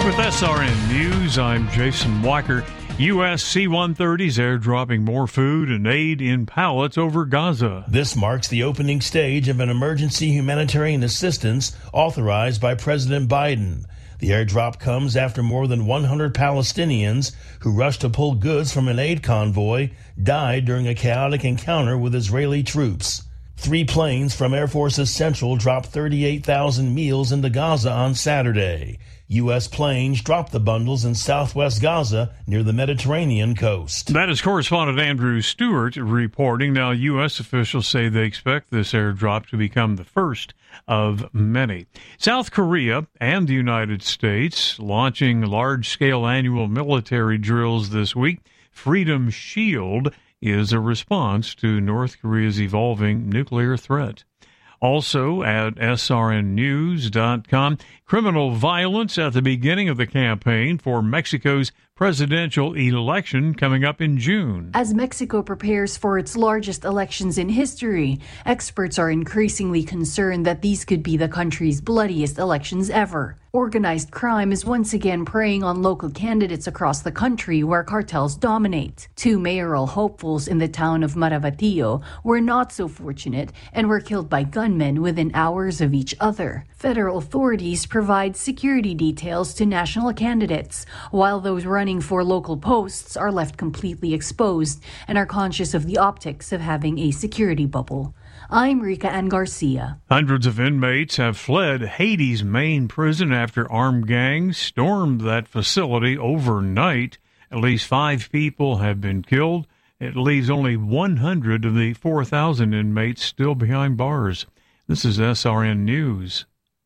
With SRN News, I'm Jason Walker. U.S. C-130s airdropping more food and aid in pallets over Gaza. This marks the opening stage of an emergency humanitarian assistance authorized by President Biden. The airdrop comes after more than 100 Palestinians who rushed to pull goods from an aid convoy died during a chaotic encounter with Israeli troops. 3 planes from Air Forces Central dropped 38,000 meals into Gaza on Saturday. U.S. planes dropped the bundles in southwest Gaza near the Mediterranean coast. That is correspondent Andrew Stewart reporting. Now, U.S. officials say they expect this airdrop to become the first of many. South Korea and the United States launching large-scale annual military drills this week. Freedom Shield is a response to North Korea's evolving nuclear threat. Also at srnnews.com, criminal violence at the beginning of the campaign for Mexico's presidential election coming up in June. As Mexico prepares for its largest elections in history, experts are increasingly concerned that these could be the country's bloodiest elections ever. Organized crime is once again preying on local candidates across the country where cartels dominate. 2 mayoral hopefuls in the town of Marabatillo were not so fortunate and were killed by gunmen within hours of each other. Federal authorities provide security details to national candidates, while those running for local posts are left completely exposed and are conscious of the optics of having a security bubble. I'm Rika Ann Garcia. Hundreds of inmates have fled Haiti's main prison after armed gangs stormed that facility overnight. At least 5 people have been killed. It leaves only 100 of the 4,000 inmates still behind bars. This is SRN News.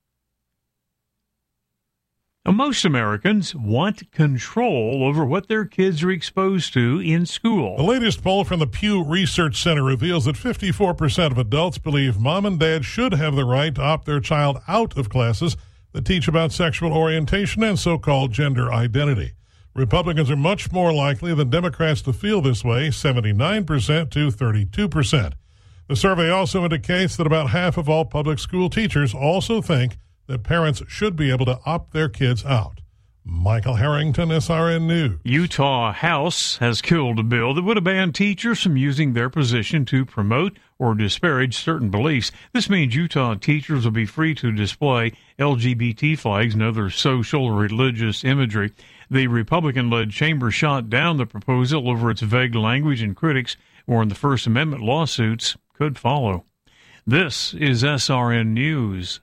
Now, most Americans want control over what their kids are exposed to in school. The latest poll from the Pew Research Center reveals that 54% of adults believe mom and dad should have the right to opt their child out of classes that teach about sexual orientation and so-called gender identity. Republicans are much more likely than Democrats to feel this way, 79% to 32%. The survey also indicates that about half of all public school teachers also think that parents should be able to opt their kids out. Michael Harrington, SRN News. Utah House has killed a bill that would have banned teachers from using their position to promote or disparage certain beliefs. This means Utah teachers will be free to display LGBT flags and other social or religious imagery. The Republican-led chamber shot down the proposal over its vague language, and critics warned the First Amendment lawsuits could follow. This is SRN News.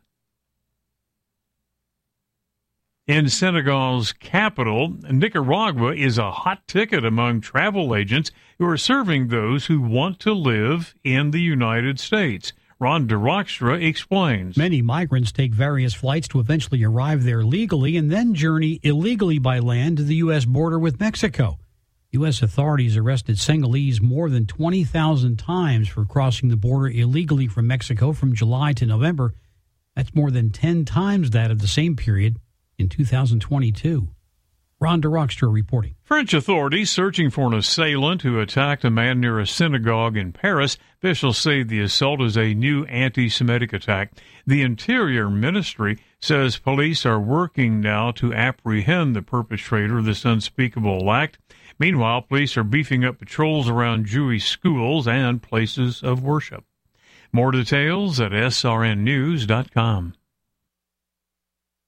In Senegal's capital, Nicaragua is a hot ticket among travel agents who are serving those who want to live in the United States. Ron DeRockstra explains. Many migrants take various flights to eventually arrive there legally and then journey illegally by land to the U.S. border with Mexico. U.S. authorities arrested Senegalese more than 20,000 times for crossing the border illegally from Mexico from July to November. That's more than 10 times that of the same period in 2022. Ron DeRockstra reporting. French authorities searching for an assailant who attacked a man near a synagogue in Paris. Officials say the assault is a new anti-Semitic attack. The Interior Ministry says police are working now to apprehend the perpetrator of this unspeakable act. Meanwhile, police are beefing up patrols around Jewish schools and places of worship. More details at srnnews.com.